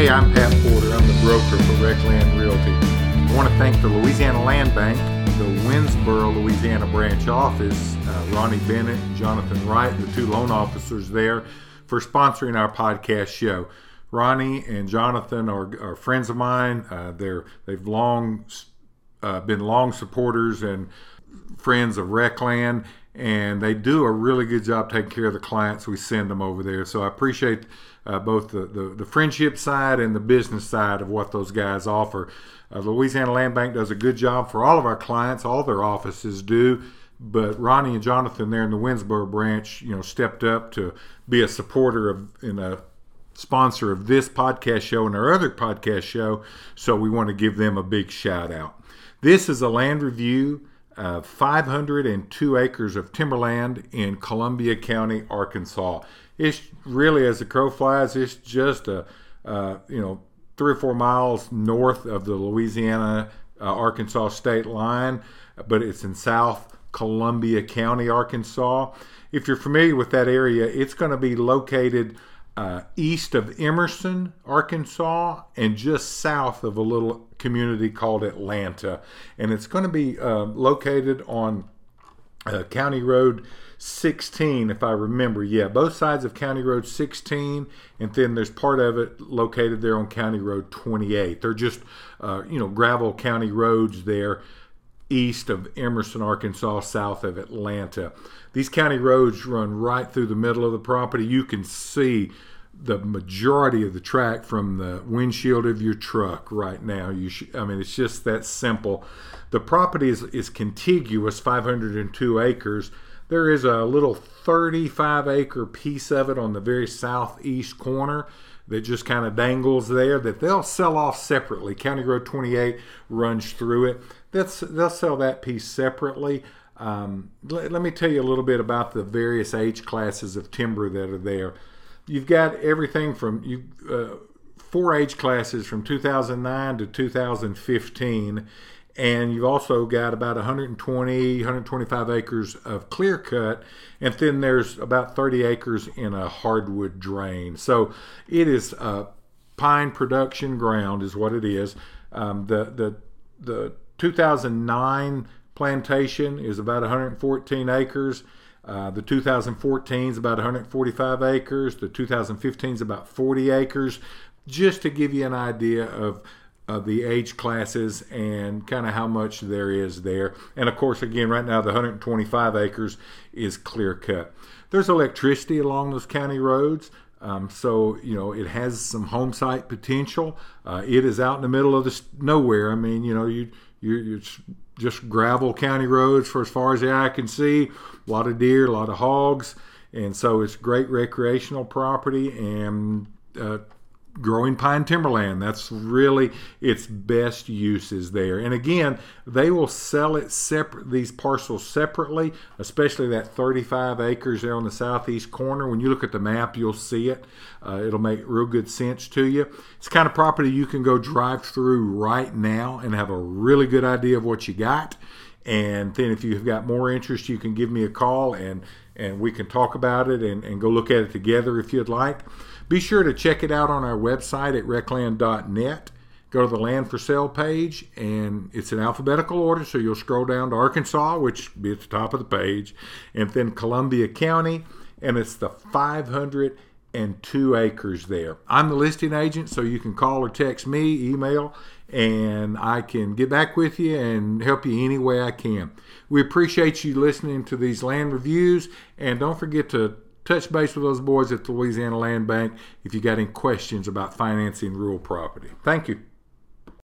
Hey, I'm Pat Porter. I'm the broker for Recland Realty. I want to thank the Louisiana Land Bank, the Winsboro, Louisiana branch office, Ronnie Bennett and Jonathan Wright, the two loan officers there, for sponsoring our podcast show. Ronnie and Jonathan are friends of mine. They've long been long supporters and friends of Recland, and they do a really good job taking care of the clients we send them over there. So I appreciate both the friendship side and the business side of what those guys offer. The Louisiana Land Bank does a good job for all of our clients. All their offices do. But Ronnie and Jonathan there in the Winsboro branch, stepped up to be a supporter and a sponsor of this podcast show and our other podcast show. So we want to give them a big shout out. This is a land review of 502 acres of timberland in Columbia County, Arkansas. It's really, as the crow flies, it's just 3 or 4 miles north of the Louisiana Arkansas state line, but it's in South Columbia County, Arkansas. If you're familiar with that area, it's going to be located east of Emerson, Arkansas, and just south of a little community called Atlanta. And it's going to be located on County Road 16, if I remember. Yeah, both sides of County Road 16, and then there's part of it located there on County Road 28. They're just, gravel county roads there east of Emerson, Arkansas, south of Atlanta. These county roads run right through the middle of the property. You can see the majority of the track from the windshield of your truck right now. It's just that simple. The property is contiguous, 502 acres. There is a little 35-acre piece of it on the very southeast corner that just kind of dangles there that they'll sell off separately. County Road 28 runs through it. They'll sell that piece separately. Let me tell you a little bit about the various age classes of timber that are there. You've got everything from 4 age classes from 2009 to 2015, and you've also got about 125 acres of clear cut, and then there's about 30 acres in a hardwood drain. So it is pine production ground is what it is. The 2009 plantation is about 114 acres. The 2014 is about 145 acres. The 2015 is about 40 acres. Just to give you an idea of the age classes and kind of how much there is there. And of course, again, right now the 125 acres is clear cut. There's electricity along those county roads. So it has some home site potential. It is out in the middle of nowhere. You're just gravel county roads for as far as the eye can see. A lot of deer, a lot of hogs, and so it's great recreational property and growing pine timberland. That's really its best uses there. And again, they will sell it these parcels separately, especially that 35 acres there on the southeast corner. When you look at the map, you'll see it. It'll make real good sense to you. It's the kind of property you can go drive through right now and have a really good idea of what you got. And then if you've got more interest, you can give me a call and we can talk about it and go look at it together if you'd like. Be sure to check it out on our website at recland.net. Go to the land for sale page, and it's in alphabetical order, so you'll scroll down to Arkansas, which will be at the top of the page, and then Columbia County, and it's the 502 acres there. I'm the listing agent, so you can call or text me, email, and I can get back with you and help you any way I can. We appreciate you listening to these land reviews, and don't forget to touch base with those boys at the Louisiana Land Bank if you got any questions about financing rural property. Thank you.